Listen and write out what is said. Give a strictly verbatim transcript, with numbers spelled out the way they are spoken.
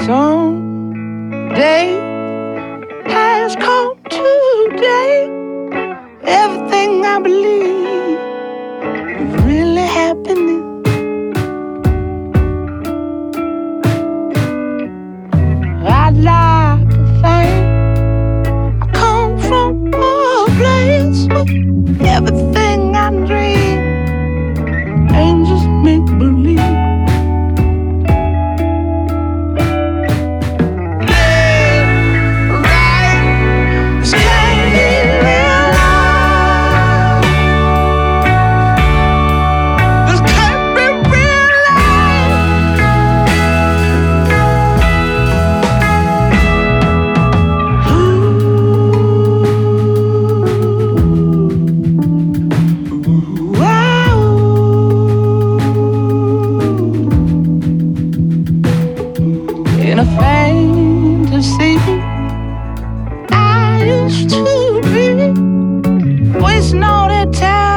Someday has come today. Everything I believe is really happening. I'd like to think I come from a place where everything I dream ain't just make believe. In a fantasy, I used to be wasting all that time.